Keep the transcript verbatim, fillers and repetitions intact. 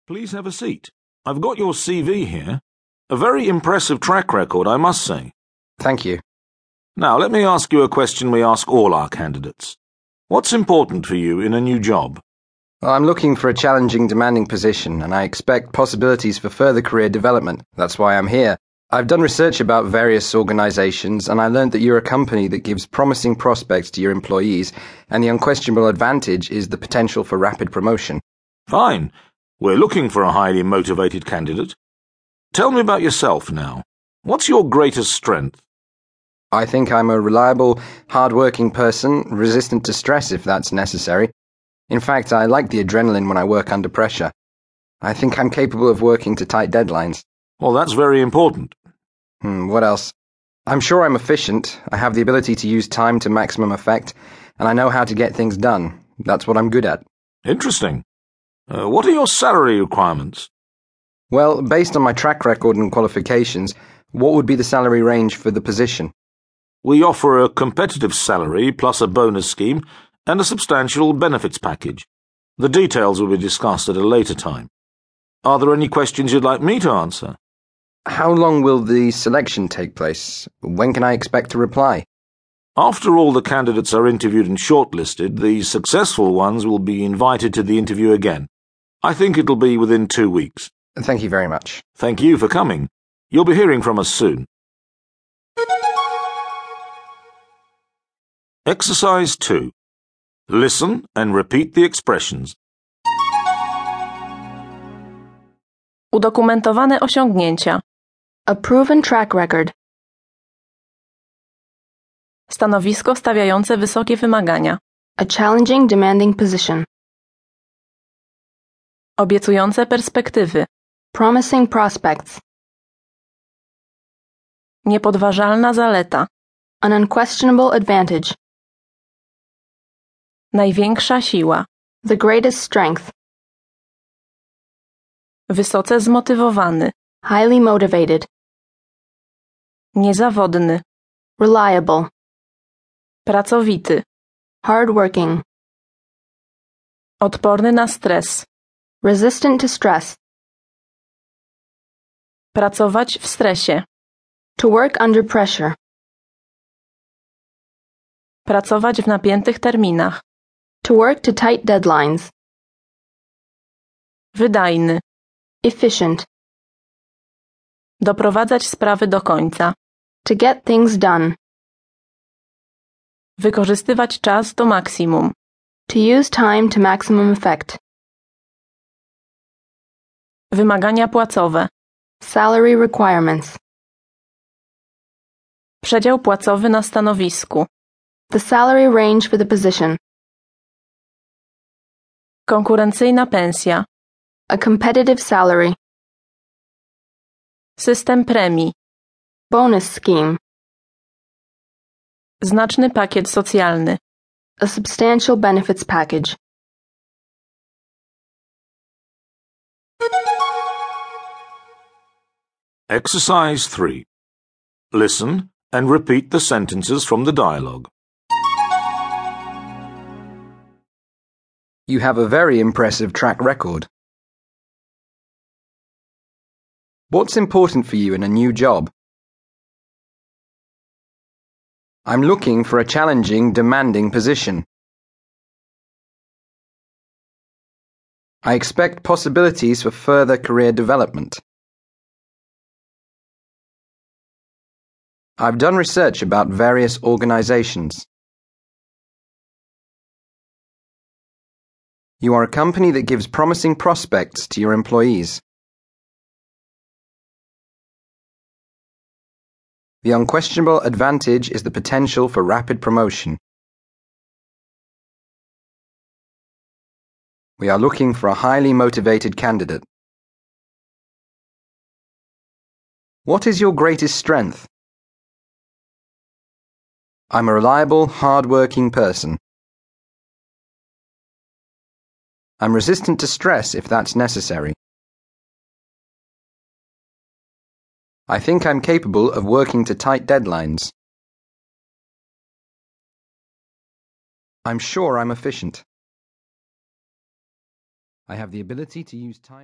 Please have a seat. I've got your C V here. A very impressive track record, I must say. Thank you. Now, let me ask you a question we ask all our candidates. What's important for you in a new job? Well, I'm looking for a challenging, demanding position, and I expect possibilities for further career development. That's why I'm here. I've done research about various organizations, and I learned that you're a company that gives promising prospects to your employees, and the unquestionable advantage is the potential for rapid promotion. Fine. We're looking for a highly motivated candidate. Tell me about yourself now. What's your greatest strength? I think I'm a reliable, hard-working person, resistant to stress if that's necessary. In fact, I like the adrenaline when I work under pressure. I think I'm capable of working to tight deadlines. Well, that's very important. Hmm, what else? I'm sure I'm efficient. I have the ability to use time to maximum effect, and I know how to get things done. That's what I'm good at. Interesting. Uh, what are your salary requirements? Well, based on my track record and qualifications, what would be the salary range for the position? We offer a competitive salary plus a bonus scheme and a substantial benefits package. The details will be discussed at a later time. Are there any questions you'd like me to answer? How long will the selection take place? When can I expect a reply? After all the candidates are interviewed and shortlisted, the successful ones will be invited to the interview again. I think it'll be within two weeks. Thank you very much. Thank you for coming. You'll be hearing from us soon. Exercise two. Listen and repeat the expressions. Udokumentowane osiągnięcia. A proven track record. Stanowisko stawiające wysokie wymagania. A challenging, demanding position. Obiecujące perspektywy. Promising prospects. Niepodważalna zaleta. An unquestionable advantage. Największa siła. The greatest strength. Wysoce zmotywowany. Highly motivated. Niezawodny. Reliable. Pracowity. Hardworking. Odporny na stres. Resistant to stress. Pracować w stresie. To work under pressure. Pracować w napiętych terminach. To work to tight deadlines. Wydajny. Efficient. Doprowadzać sprawy do końca. To get things done. Wykorzystywać czas do maksimum. To use time to maximum effect. Wymagania płacowe. Salary requirements. Przedział płacowy na stanowisku. The salary range for the position. Konkurencyjna pensja. A competitive salary. System premii. Bonus scheme. Znaczny pakiet socjalny. A substantial benefits package. Exercise three. Listen and repeat the sentences from the dialogue. You have a very impressive track record. What's important for you in a new job? I'm looking for a challenging, demanding position. I expect possibilities for further career development. I've done research about various organizations. You are a company that gives promising prospects to your employees. The unquestionable advantage is the potential for rapid promotion. We are looking for a highly motivated candidate. What is your greatest strength? I'm a reliable, hard-working person. I'm resistant to stress if that's necessary. I think I'm capable of working to tight deadlines. I'm sure I'm efficient. I have the ability to use time